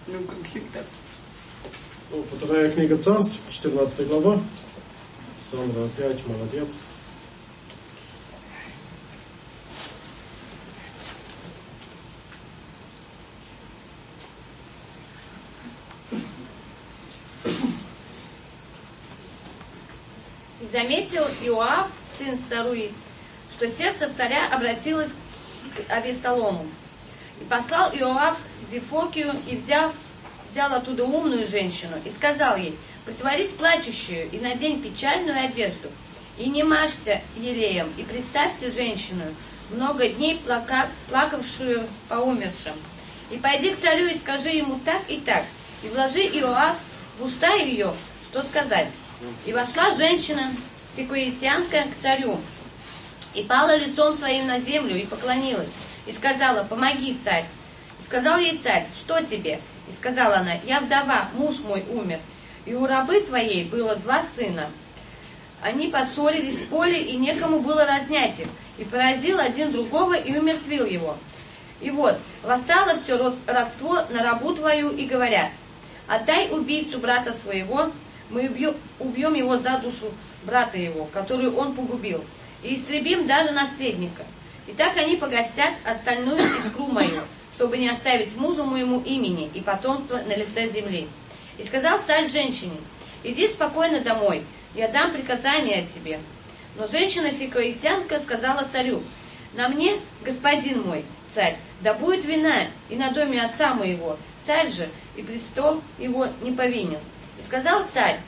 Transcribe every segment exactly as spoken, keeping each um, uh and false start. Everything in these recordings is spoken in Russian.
Ну, как всегда. Ну, вторая книга Царств, четырнадцатая глава. Сандра опять молодец. И заметил Иоав, сын Саруи, что сердце царя обратилось к Авессалому. И послал Иоав в Вифокию и взяв, взял оттуда умную женщину и сказал ей: притворись плачущую и надень печальную одежду, и не мажься елеем, и представься женщину, много дней плака, плакавшую по умершим. И пойди к царю и скажи ему так и так, и вложи Иоав в уста ее, что сказать. И вошла женщина, фикуитянка, к царю, и пала лицом своим на землю, и поклонилась, и сказала: помоги, царь. И сказал ей царь: что тебе? И сказала она: я вдова, муж мой умер, и у рабы твоей было два сына. Они поссорились в поле, и некому было разнять их, и поразил один другого, и умертвил его. И вот, восстало все родство на рабу твою, и говорят: отдай убийцу брата своего, мы убьем, убьем его за душу брата его, которую он погубил, и истребим даже наследника. И так они погостят остальную искру мою, чтобы не оставить мужу моему имени и потомства на лице земли. И сказал царь женщине: иди спокойно домой, я дам приказание тебе. Но женщина фикуитянка сказала царю: на мне, господин мой, царь, да будет вина и на доме отца моего, царь же и престол его не повинен. И сказал царь: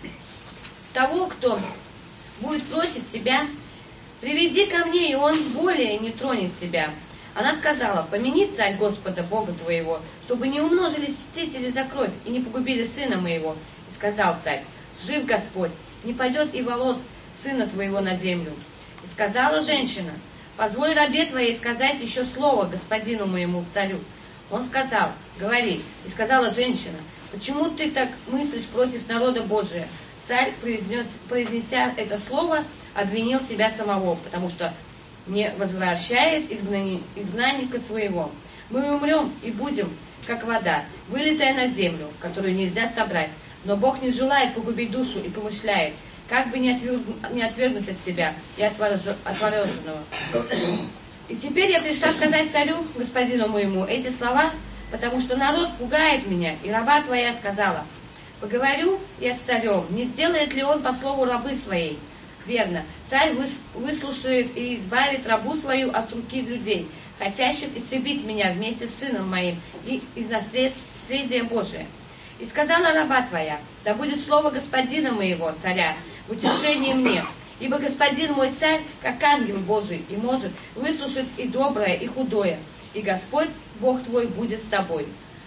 того, кто будет против тебя, приведи ко мне, и он более не тронет тебя. Она сказала: помяни, царь, Господа Бога твоего, чтобы не умножились мстители за кровь и не погубили сына моего. И сказал царь: жив Господь, не пойдет и волос сына твоего на землю. И сказала женщина: позволь рабе твоей сказать еще слово господину моему царю. Он сказал: говори. И сказала женщина: почему ты так мыслишь против народа Божия? Царь, произнес, произнеся это слово, обвинил себя самого, потому что не возвращает изгнани, изгнанника своего. Мы умрем и будем, как вода, вылитая на землю, которую нельзя собрать. Но Бог не желает погубить душу и помышляет, как бы не, отверг, не отвергнуть от себя и от отвороженного. И теперь я пришла сказать царю, господину моему, эти слова, потому что народ пугает меня, и раба твоя сказала: поговорю я с царем, не сделает ли он по слову рабы своей? Верно, царь выслушает и избавит рабу свою от руки людей, хотящих истребить меня вместе с сыном моим и из наследия Божия. И сказала раба твоя: да будет слово господина моего, царя, в утешении мне, ибо господин мой царь, как ангел Божий, и может выслушать и доброе, и худое, и Господь, Бог твой, будет с тобой.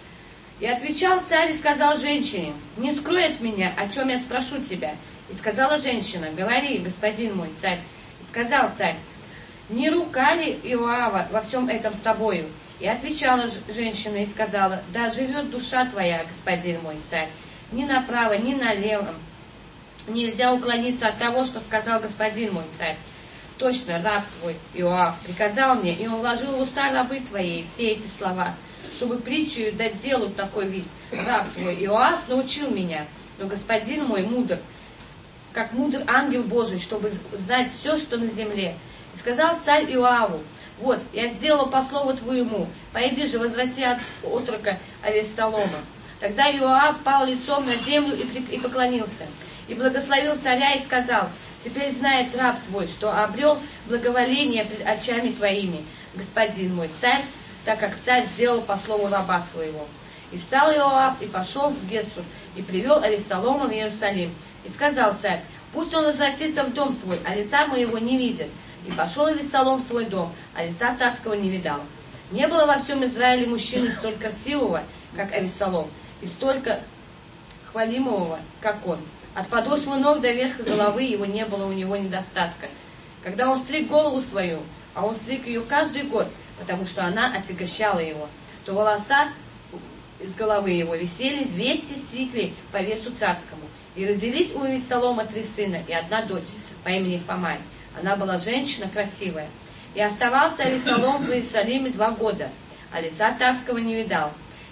И отвечал царь и сказал женщине: не скрой от меня, о чем я спрошу тебя. И сказала женщина: говори, господин мой царь. И сказал царь: не рука ли Иоава во всем этом с тобою? И отвечала женщина и сказала: да живет душа твоя, господин мой царь, ни направо, ни налево нельзя уклониться от того, что сказал господин мой царь. Точно раб твой Иоав приказал мне, и он вложил в уста рабы твоей все эти слова, чтобы притчу дать делу такой вид. Раб твой Иоав научил меня, но господин мой мудр, как мудр ангел Божий, чтобы знать все, что на земле. И сказал царь Иоаву: вот, я сделал по слову твоему, пойди же, возврати от отрока Авессалома. Тогда Иоав пал лицом на землю и поклонился, и благословил царя и сказал: теперь знает раб твой, что обрел благоволение пред очами твоими, господин мой царь, так как царь сделал по слову раба своего. И встал Иоав и пошел в Гессур, и привел Авессалома в Иерусалим. И сказал царь: пусть он возвратится в дом свой, а лица моего не видит. И пошел Авессалом в свой дом, а лица царского не видал. Не было во всем Израиле мужчины столько силового, как Авессалом, и столько хвалимого, как он. От подошвы ног до верха головы его не было у него недостатка. Когда он стриг голову свою, а он стриг ее каждый год, потому что она отягощала его, то волоса из головы его висели двести сиклей по весу царскому. И родились у Авессалома три сына и одна дочь по имени Фамай. Она была женщина красивая. И оставался Авессалом в Иерусалиме два года, а лица царского не видал.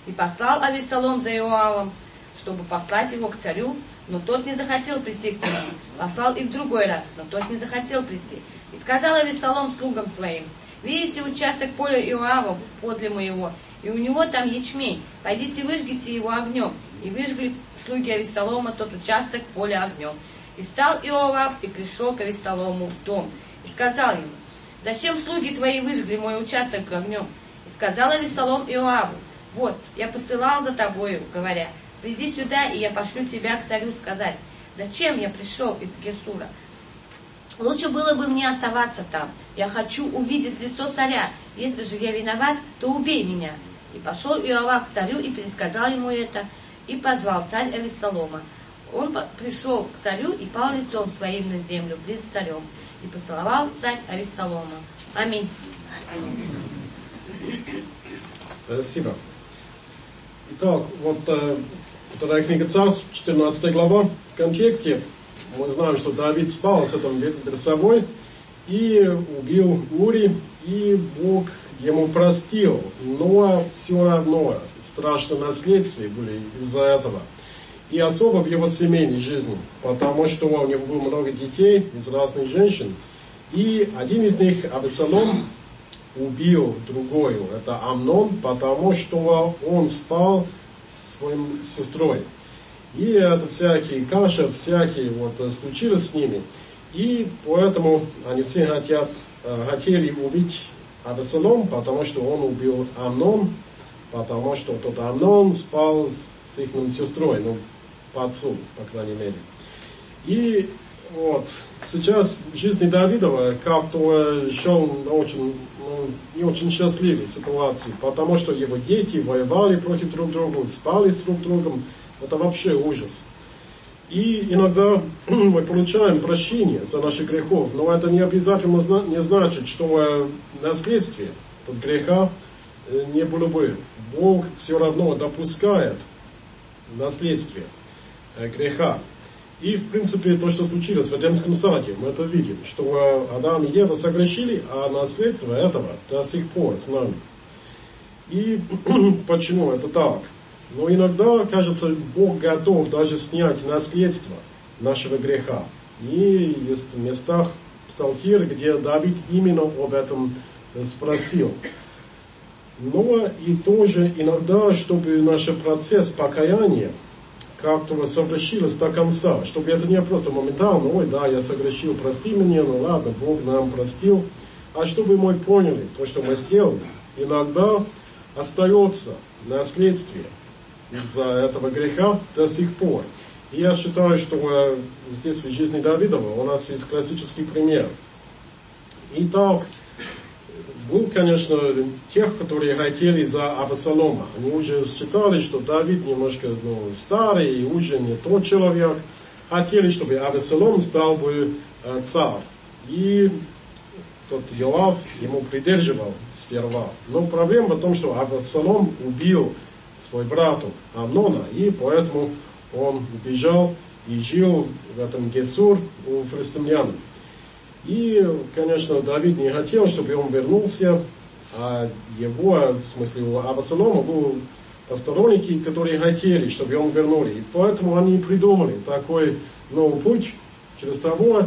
И послал Авессалом за Иоавом, чтобы послать его к царю, но тот не захотел прийти к нему. Послал и в другой раз, но тот не захотел прийти. И сказал Авессалом слугам своим: видите участок поля Иоава подле моего, и у него там ячмень, пойдите выжгите его огнем. И выжгли слуги Авессалома тот участок поля огнем. И встал Иоав и пришел к Авессалому в дом, и сказал ему: зачем слуги твои выжгли мой участок огнем? И сказал Авессалом Иоаву: вот, я посылал за тобою, говоря: приди сюда, и я пошлю тебя к царю сказать: зачем я пришел из Гесура? Лучше было бы мне оставаться там. Я хочу увидеть лицо царя. Если же я виноват, то убей меня. И пошел Иоав к царю и пересказал ему это, и позвал царь Авессалома. Он пришел к царю и пал лицом своим на землю пред царем. И поцеловал царь Авессалома. Аминь. Спасибо. Итак, вот э, вторая книга Царств, четырнадцатая глава. В контексте мы знаем, что Давид спал с этим Берсавой и убил Ури, и Бог ему простил. Но все равно страшные наследствия были из-за этого. И особо в его семейной жизни, потому что у него было много детей из разных женщин. И один из них, Авессалом, убил другую. Это Амнон, потому что он спал с своей сестрой. И это всякие каши, всякие вот случилось с ними. И поэтому они все хотят, хотели убить Авессалом, потому что он убил Амнон, потому что тот Амнон спал с их сестрой, ну, по отцу, по крайней мере. И вот сейчас в жизни Давидова как-то шел очень, ну, не очень счастливой ситуации, потому что его дети воевали против друг друга, спали с друг другом. Это вообще ужас. И иногда мы получаем прощение за наши грехов, но это не обязательно не значит, что наследствие от греха не было бы. Бог все равно допускает наследствие греха. И, в принципе, то, что случилось в Эдемском саде, мы это видим, что Адам и Ева согрешили, а наследство этого до сих пор с нами. И почему это так? Но иногда, кажется, Бог готов даже снять наследство нашего греха. И есть в местах Псалтирь, где Давид именно об этом спросил. Но и тоже иногда, чтобы наш процесс покаяния как-то совершилось до конца, чтобы это не просто моментально: ой, да, я согрешил, прости меня, ну ладно, Бог нам простил, а чтобы мы поняли то, что мы сделали. Иногда остается наследствие из-за этого греха до сих пор. И я считаю, что здесь в жизни Давидова у нас есть классический пример. Итак, был, конечно, тех, которые хотели за Авессалома. Они уже считали, что Давид немножко ну, старый и уже не тот человек. Хотели, чтобы Авессалом стал бы э, царь. И тот Йоав ему придерживал сперва. Но проблема в том, что Авессалом убил свой брату Амнона, и поэтому он убежал и жил в этом Гесур у филистимлян. И, конечно, Давид не хотел, чтобы он вернулся, а его, в смысле, у Авессалома были посторонники, которые хотели, чтобы он вернули. И поэтому они придумали такой новый путь через того,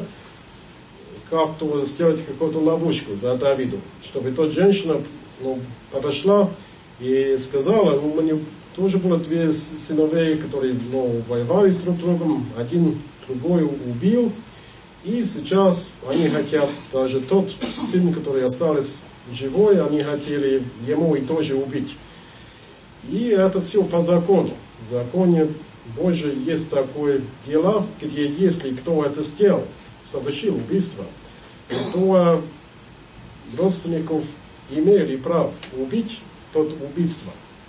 как-то сделать какую-то ловушку за Давиду, чтобы тот женщина ну, подошла и сказала: у меня тоже было две сыновей, которые ну, воевали с друг другом, один другой убил. И сейчас они хотят, даже тот сын, который остался живой, они хотели ему и тоже убить. И это все по закону. В законе Божьем есть такое дело, где если кто это сделал, совершил убийство, то родственников имели право убить тот убийство.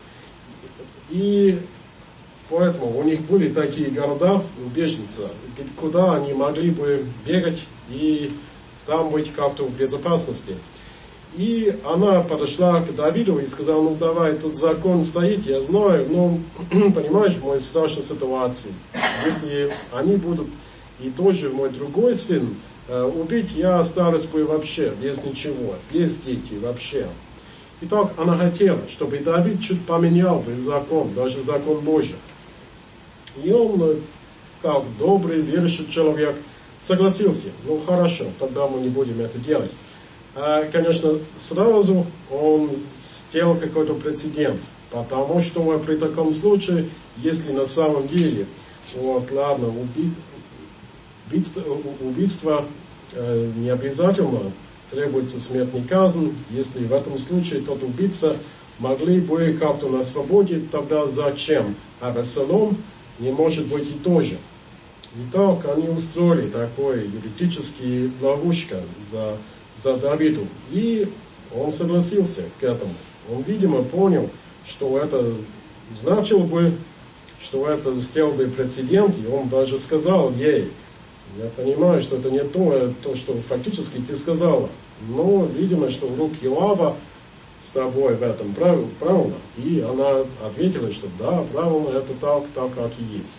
И поэтому у них были такие города, убежницы, куда они могли бы бегать и там быть как-то в безопасности. И она подошла к Давиду и сказала: ну давай, тут закон стоит, я знаю, но понимаешь, мой страшной ситуации. Если они будут и тоже мой другой сын убить, я осталась бы вообще без ничего, без детей вообще. Итак, она хотела, чтобы Давид чуть поменял бы закон, даже закон Божий. И он, как добрый, верующий человек, согласился. Ну хорошо, тогда мы не будем это делать. А, конечно, сразу он сделал какой-то прецедент. Потому что при таком случае, если на самом деле, вот ладно, уби, убийство, убийство э, не обязательно, требуется смертный казнь, если в этом случае тот убийца могли бы как-то на свободе, тогда зачем? А Авесолом не может быть и тоже. Итак, они устроили такой юридический ловушка за, за Давиду. И он согласился к этому. Он, видимо, понял, что это значило бы, что это сделал бы прецедент, и он даже сказал ей: я понимаю, что это не то, то, что фактически ты сказала, но, видимо, что в рук Иоава с тобой в этом правильно. И она ответила, что да, правильно, это так, так, как и есть.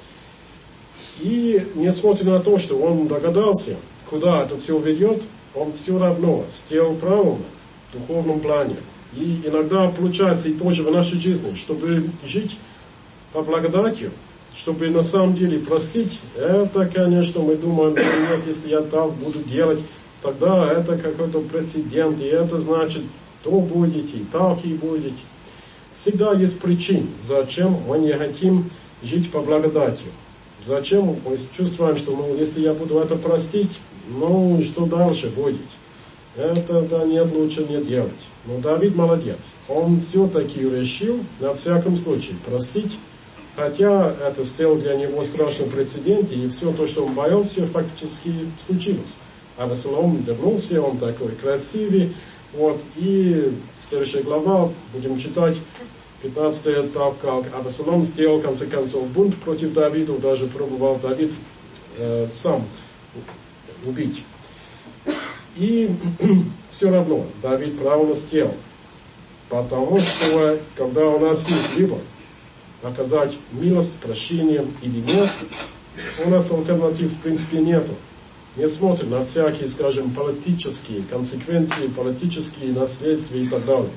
И несмотря на то, что он догадался, куда это все ведет, он все равно сделал правильно в духовном плане. И иногда получается и тоже в нашей жизни, чтобы жить по благодати, чтобы на самом деле простить, это, конечно, мы думаем, нет, если я так буду делать, тогда это какой-то прецедент, и это значит, то будете, и так и будете. Всегда есть причины, зачем мы не хотим жить по благодати. Зачем мы чувствуем, что ну, если я буду это простить, ну что дальше будет? Это да нет, лучше не делать. Но Давид молодец. Он все-таки решил, на всяком случае, простить. Хотя это сделал для него страшный прецедент, и все то, что он боялся, фактически случилось. Авесолом вернулся, он такой красивый. Вот, и следующая глава, будем читать, пятнадцатая, так как Авесолом сделал, в конце концов, бунт против Давида, даже пробовал Давид э, сам убить. И все равно Давид правильно сделал. Потому что, когда у нас есть выбор, оказать милость, прощение или нет, у нас альтернатив в принципе нету. Не смотрим на всякие, скажем, политические консеквенции, политические наследствия и так далее.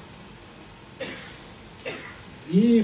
И,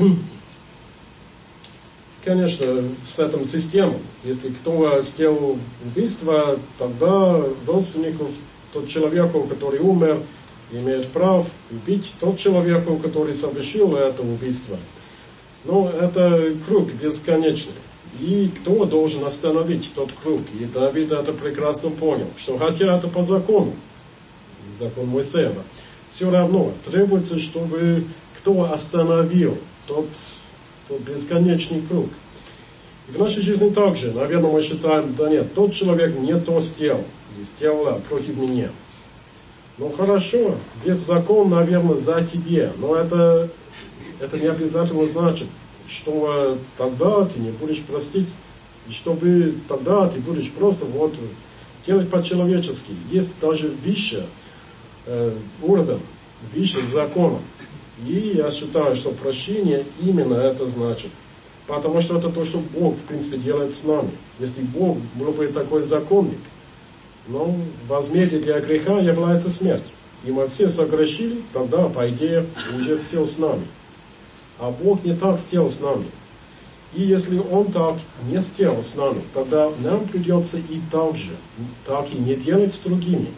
конечно, с этим системой, если кто сделал убийство, тогда родственников, тот человеку, который умер, имеет право убить тот человеку, который совершил это убийство. Но это круг бесконечный. И кто должен остановить тот круг? И Давид это прекрасно понял, что хотя это по закону, закон Моисея, все равно требуется, чтобы кто остановил тот, тот бесконечный круг. И в нашей жизни также, наверное, мы считаем, да нет, тот человек не то сделал, и сделал против меня. Ну хорошо, весь закон, наверное, за тебе, но это, это не обязательно значит, что тогда ты не будешь простить, и чтобы тогда ты будешь просто вот делать по-человечески. Есть даже выше э, уровень, выше закона. И я считаю, что прощение именно это значит. Потому что это то, что Бог, в принципе, делает с нами. Если Бог был бы такой законник, но возмездие для греха является смерть. И мы все согрешили, тогда, по идее, уже все с нами. А Бог не так сделал с нами. И если Он так не сделал с нами, тогда нам придется и так же, так и не делать с другими.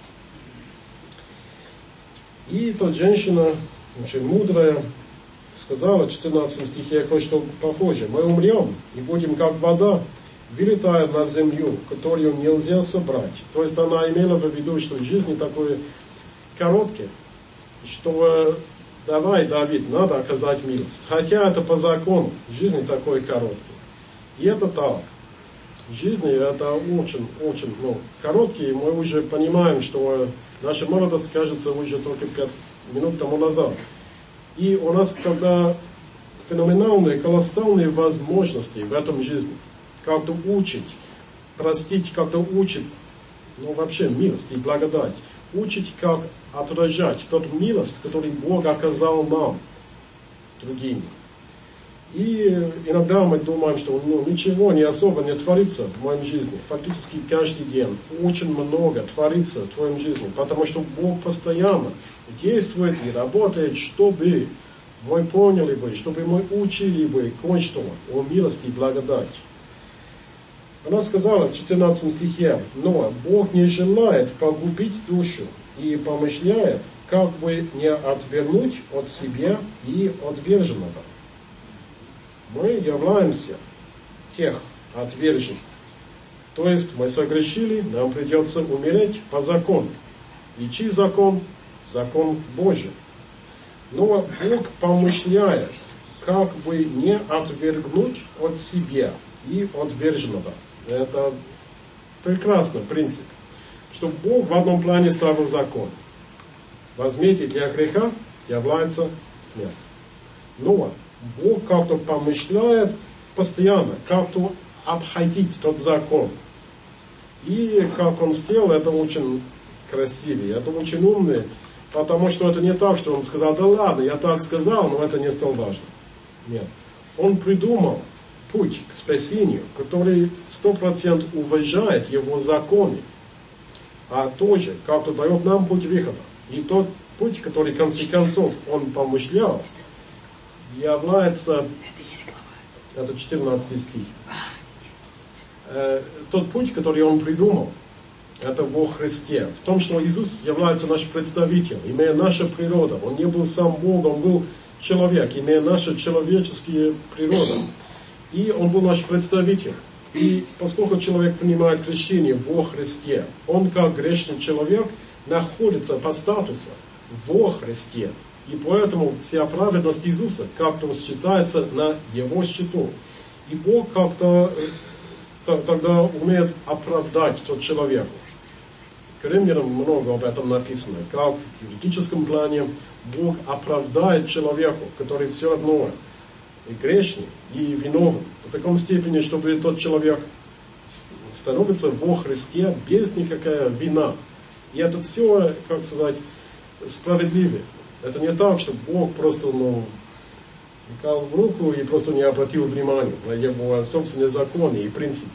И тут женщина, очень мудрая, сказала в четырнадцатом стихе кое-что похожее. Мы умрем и будем как вода, вылетая на землю, которую нельзя собрать. То есть она имела в виду, что жизнь такой короткая, что давай, Давид, надо оказать милость. Хотя это по закону, жизнь такой короткий. И это так. Жизнь это очень, очень ну, короткий. Мы уже понимаем, что наша молодость, кажется, уже только пять минут тому назад. И у нас тогда феноменальные, колоссальные возможности в этом жизни. Как-то учить, простить, как-то учить, ну вообще милость и благодать. Учить, как отражать тот милость, который Бог оказал нам, другим. И иногда мы думаем, что ну, ничего не особо не творится в моей жизни. Фактически каждый день очень много творится в твоей жизни, потому что Бог постоянно действует и работает, чтобы мы поняли бы, чтобы мы учили бы кое-что о милости и благодати. Она сказала в четырнадцатом стихе: «Но Бог не желает погубить душу и помышляет, как бы не отвернуть от себя и отверженного». Мы являемся тех отверженных. То есть мы согрешили, нам придется умереть по закону. И чей закон? Закон Божий. Но Бог помышляет, как бы не отвергнуть от себя и отверженного. Это прекрасный принцип. Что Бог в одном плане ставил закон. Возьмите, для греха является смерть. Но Бог как-то помышляет постоянно, как-то обходить тот закон. И как Он сделал, это очень красиво, это очень умно, потому что это не так, что Он сказал: да ладно, я так сказал, но это не стало важно. Нет. Он придумал путь к спасению, который сто процентов уважает Его законы, а тоже как-то дает нам путь выхода. И тот путь, который в конце концов Он помышлял, является, это четырнадцатый стих, э, тот путь, который Он придумал, это во Христе. В том, что Иисус является наш представитель, имея нашу природу. Он не был сам Бог, Он был человек, имея нашу человеческую природу. И Он был наш представитель. И поскольку человек принимает крещение во Христе, он как грешный человек находится под статусом во Христе. И поэтому вся праведность Иисуса как-то считается на Его счету. И Бог как-то тогда умеет оправдать тот человека. К Римлянам много об этом написано. Как в юридическом плане Бог оправдает человеку, который все равно и грешный, и виновен. В таком степени, чтобы тот человек становится во Христе без никакой вина. И это все, как сказать, справедливо. Это не так, что Бог просто, ну, дал в руку и просто не обратил внимания на Его собственные законы и принципы.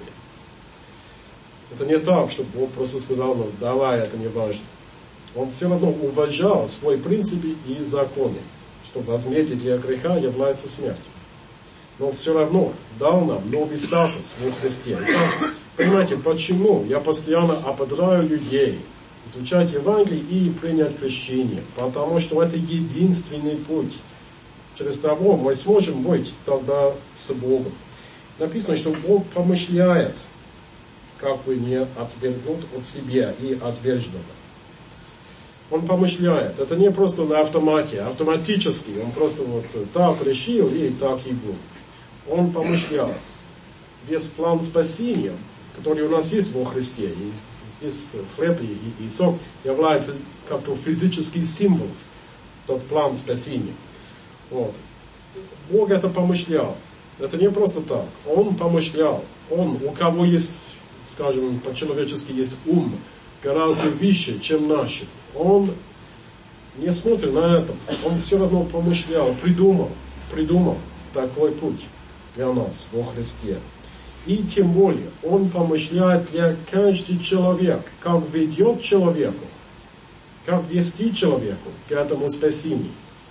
Это не так, что Бог просто сказал: ну, давай, это не важно. Он все равно уважал свои принципы и законы, что возмездие для греха является смертью. Но все равно дал нам новый статус во Христе. Итак, понимаете, почему я постоянно ободряю людей изучать Евангелие и принять крещение? Потому что это единственный путь. Через того мы сможем быть тогда с Богом. Написано, что Бог помышляет, как бы не отвергнут от себя и отверженного. Он помышляет. Это не просто на автомате, автоматически. Он просто вот так решил и так и был. Он помышлял. Весь план спасения, который у нас есть во Христе, и здесь хлеб и, и сок, является как-то физический символ, тот план спасения. Вот. Бог это помышлял. Это не просто так. Он помышлял. Он, у кого есть, скажем, по-человечески есть ум, гораздо выше, чем наши. Он не смотрит на это. Он все равно помышлял, придумал, придумал такой путь для нас во Христе. И тем более, Он помышляет для каждого человека, как ведет человеку, как вести человеку к этому спасению.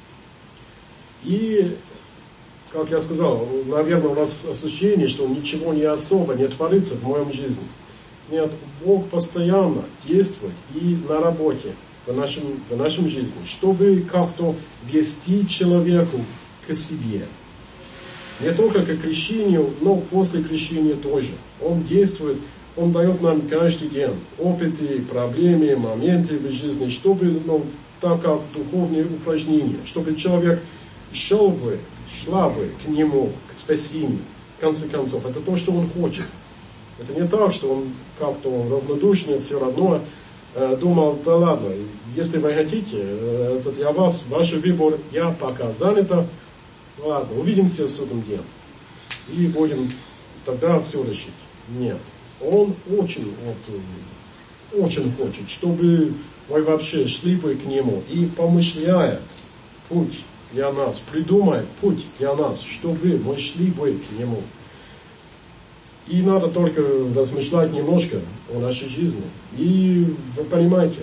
И, как я сказал, наверное, у нас ощущение, что ничего не особо не творится в моем жизни. Нет, Бог постоянно действует и на работе, в нашем, в нашем жизни, чтобы как-то вести человеку к себе. Не только к крещению, но после крещения тоже. Он действует, Он дает нам каждый день опыты, проблемы, моменты в жизни, чтобы, ну, так как духовные упражнения, чтобы человек шел бы, шла бы к Нему, к спасению. В конце концов, это то, что он хочет. Это не так, что он как-то он равнодушный, все равно э, думал: да ладно, если вы хотите, э, это для вас, ваш выбор, я пока занята. Ладно, увидимся в судном дне. И будем тогда все решить. Нет. Он очень, вот, очень хочет, чтобы мы вообще шли бы к Нему и помышляет путь для нас, придумает путь для нас, чтобы мы шли бы к Нему. И надо только размышлять немножко о нашей жизни. И вы понимаете,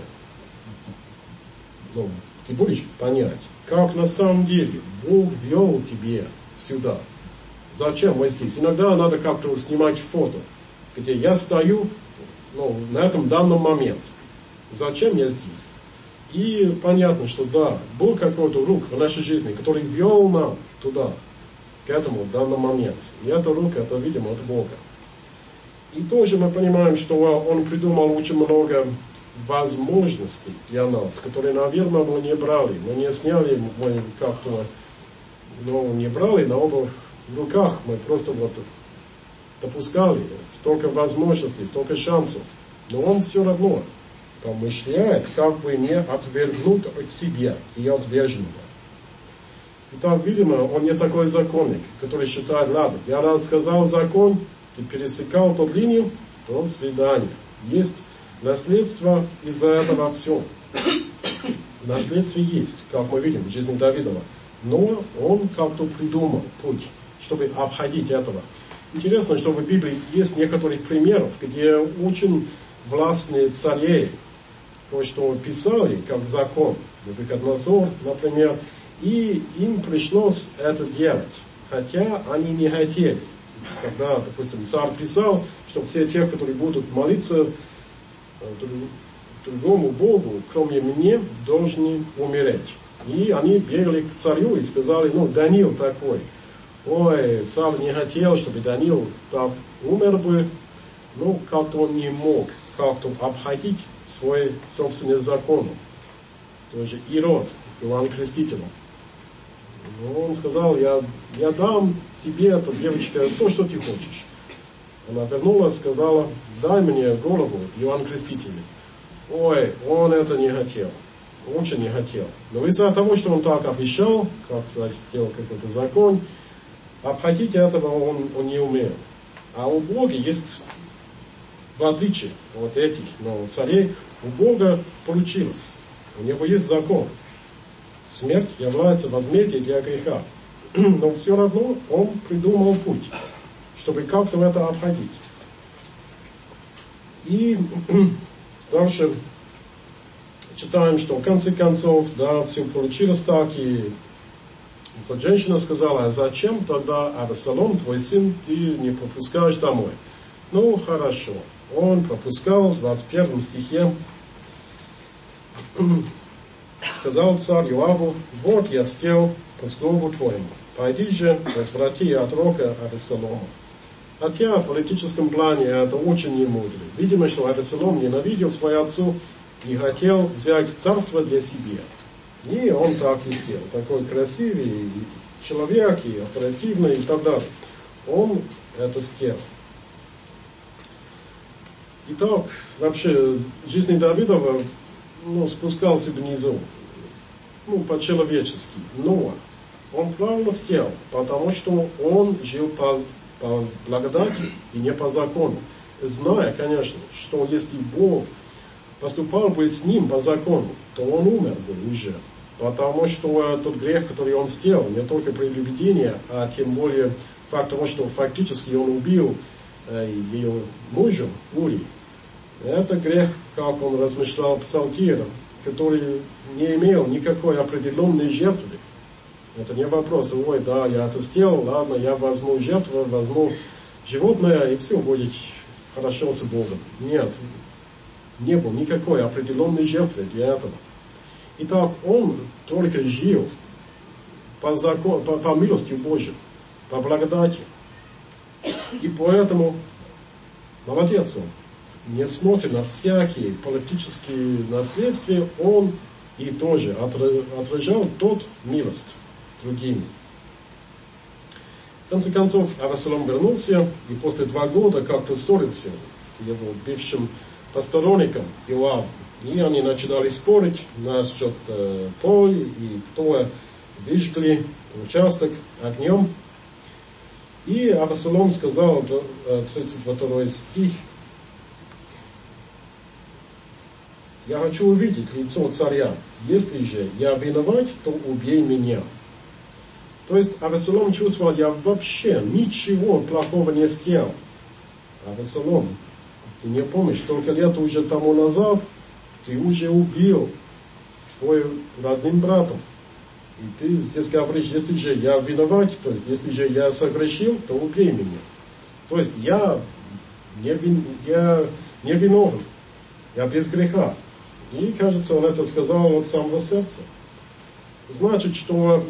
ну, ты будешь понять, как на самом деле Бог вел тебя сюда. Зачем мы здесь? Иногда надо как-то снимать фото, где я стою, ну, на этом данном моменте. Зачем я здесь? И понятно, что да, был какой-то рук в нашей жизни, который вел нас туда, к этому данному моменту. И эта рука, это, видимо, от Бога. И тоже мы понимаем, что Он придумал очень много возможностей для нас, которые, наверное, мы не брали. Мы не сняли, мы как-то, ну, не брали на оба руках. Мы просто вот допускали столько возможностей, столько шансов. Но Он все равно помышляет, как бы не отвергнуть от себя и отверженного. Итак, видимо, Он не такой законник, который считает, ладно, я раз сказал закон, ты пересекал тот линию, до свидания. Есть наследство из-за этого все. Наследство есть, как мы видим в жизни Давидова. Но он как-то придумал путь, чтобы обходить этого. Интересно, что в Библии есть некоторые примеры, где очень властные цари кое-что писали, как закон. Навуходоносор, например, и им пришлось это делать, хотя они не хотели. Когда, допустим, царь писал, что все те, которые будут молиться другому Богу, кроме меня, должны умереть. И они бегали к царю и сказали, ну, Даниил такой. Ой, царь не хотел, чтобы Даниил так умер бы. Ну, как-то он не мог как-то обходить свой собственный закон. Тоже Ирод, Иоанн Креститель. Но он сказал, я, я дам тебе, эта девочка, то, что ты хочешь. Она вернулась, сказала, дай мне голову, Иоанн Креститель. Ой, он это не хотел. Очень не хотел. Но из-за того, что он так обещал, как сказать, сделал какой-то закон, обходить этого он, он не умел. А у Бога есть, в отличие от этих ну, царей, у Бога получилось. У него есть закон. Смерть является возмездием для греха. Но все равно он придумал путь, чтобы как-то это обходить. И дальше читаем, что в конце концов, да, все получилось так, и вот женщина сказала, а зачем тогда Авесолом, твой сын, ты не пропускаешь домой? Ну, хорошо. Он пропускал в двадцать первом стихе. Сказал царь Иоаву, вот я сел по слову твоему, пойди же, возврати от рока Авесолома. Хотя в политическом плане это очень немудро. Видимо, что Авесолом ненавидел своего отца и хотел взять царство для себя. И он так и сделал. Такой красивый человек, и оперативный, и так далее. Он это сделал. Итак, вообще, жизнь Давидова ну, спускался внизу. Ну, по-человечески. Но он правильно сделал, потому что он жил по, по благодати и не по закону. Зная, конечно, что если Бог поступал бы с ним по закону, то он умер бы уже. Потому что тот грех, который он сделал, не только прелюбодение, а тем более факт того, что фактически он убил э, ее мужа, Ури. Это грех, как он размышлял псалтиром, который не имел никакой определенной жертвы. Это не вопрос, ой, да, я это сделал, ладно, я возьму жертву, возьму животное, и все будет хорошо с Богом. Нет, не было никакой определенной жертвы для этого. Итак, он только жил по, закон, по, по милости Божьей, по благодати. И поэтому молодец он. Несмотря на всякие политические наследия, он и тоже отражал тот милость другими. В конце концов, Авесолом вернулся, и после два года как-то ссорился с его бывшим посторонником Иоавом. И они начинали спорить насчет э, поля и кто выжгли участок огнем. И Авесолом сказал, тридцать второй стих, я хочу увидеть лицо царя. Если же я виноват, то убей меня. То есть Авесолом чувствовал, я вообще ничего плохого не сделал. Авесолом, ты не помнишь, столько лет уже тому назад ты уже убил твоим родным братом. И ты здесь говоришь, если же я виноват, то есть если же я согрешил, то убей меня. То есть я не, вин, я не виновен, я без греха. И, кажется, он это сказал от самого сердца. Значит, что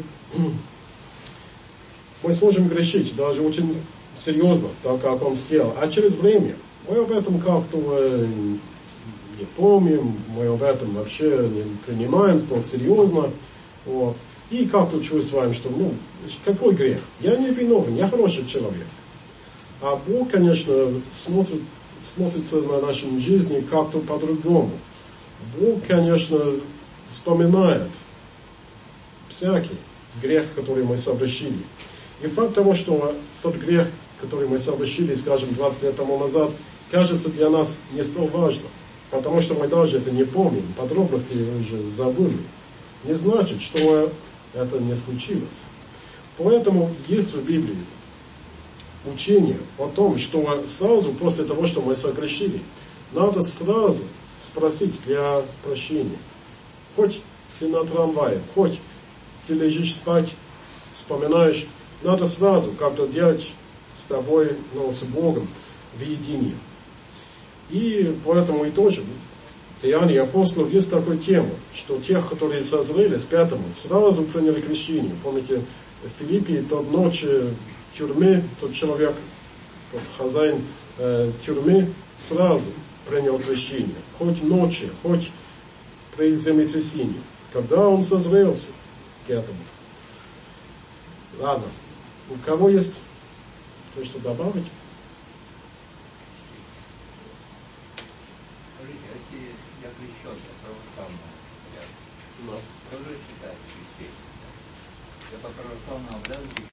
мы сможем грешить, даже очень серьезно, так как он сделал. А через время мы об этом как-то не помним, мы об этом вообще не принимаем столь серьезно. Вот. И как-то чувствуем, что, ну, какой грех? Я не виновен, я хороший человек. А Бог, конечно, смотрит, смотрится на нашу жизнь как-то по-другому. Бог, конечно, вспоминает всякий грех, который мы совершили. И факт того, что тот грех, который мы совершили, скажем, двадцать лет тому назад, кажется для нас не столь важным. Потому что мы даже это не помним, подробности уже забыли. Не значит, что это не случилось. Поэтому есть в Библии учение о том, что сразу после того, что мы согрешили, надо сразу спросить для прощения. Хоть ты на трамвае, хоть ты лежишь спать, вспоминаешь, надо сразу как-то делать с тобой, но с Богом в едине. И поэтому и тоже в Деянии апостолов есть такая тема, что тех, которые созрели с пятому, сразу приняли крещение. Помните, в Филиппии тот ночью в тюрьме, тот человек, тот хозяин э, тюрьмы сразу принял крещение. Хоть ночью, хоть при землетрясении. Когда он созрелся к этому. Ладно. У кого есть что добавить? Скажите, если я крещен, я православный, я тоже считаю крещение. Я по православному обряду